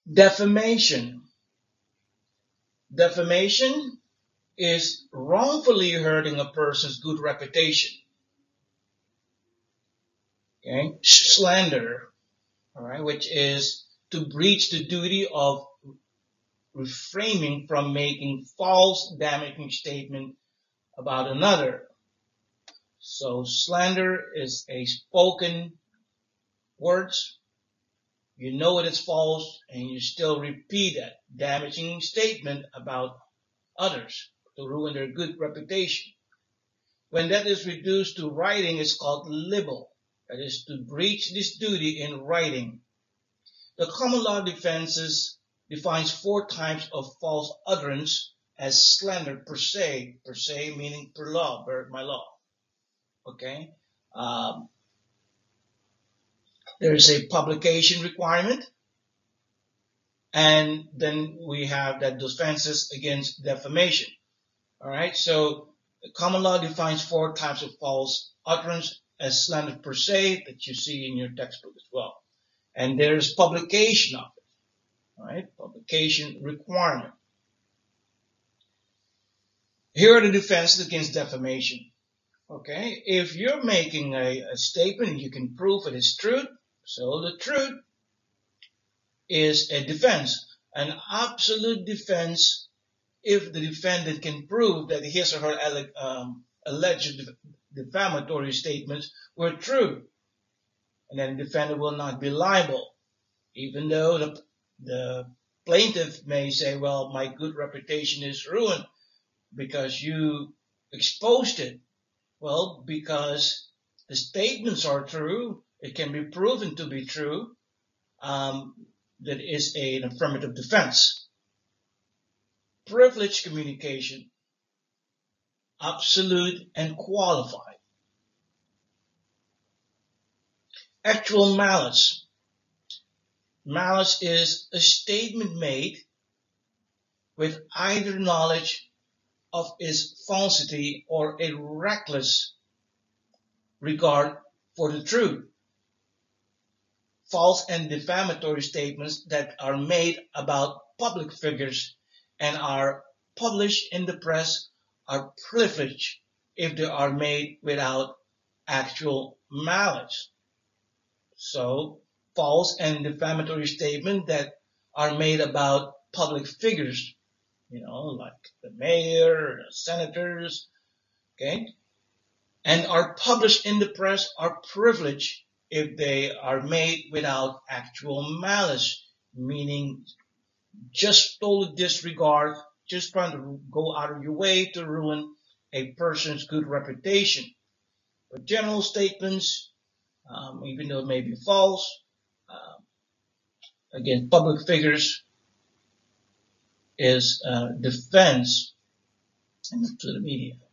Defamation. Defamation is wrongfully hurting a person's good reputation. Okay? Slander, all right, which is to breach the duty of refraining from making false, damaging statement about another. So slander is a spoken words. You know it is false, and you still repeat that damaging statement about others to ruin their good reputation. When that is reduced to writing, it's called libel. That is to breach this duty in writing. The common law defines 4 types of false utterance as slander per se meaning per law, by law. Okay? There's a publication requirement, and then we have that defenses against defamation. All right, so the common law defines 4 types of false utterance as slander per se that you see in your textbook as well. And there's publication of it. All right, publication requirement. Here are the defenses against defamation. Okay, if you're making a statement and you can prove it is true, so the truth is a defense, an absolute defense if the defendant can prove that his or her alleged defamatory statements were true. And then the defendant will not be liable, even though the plaintiff may say, well, my good reputation is ruined because you exposed it. Well, because the statements are true, it can be proven to be true, that is an affirmative defense. Privileged communication, absolute and qualified. Actual malice. Malice is a statement made with either knowledge of its falsity or a reckless regard for the truth. False and defamatory statements that are made about public figures and are published in the press are privileged if they are made without actual malice. So, false and defamatory statements that are made about public figures, like the mayor, the senators, okay, and are published in the press are privileged if they are made without actual malice, meaning just total disregard, just trying to go out of your way to ruin a person's good reputation. But general statements, even though it may be false, again, public figures is defense to the media.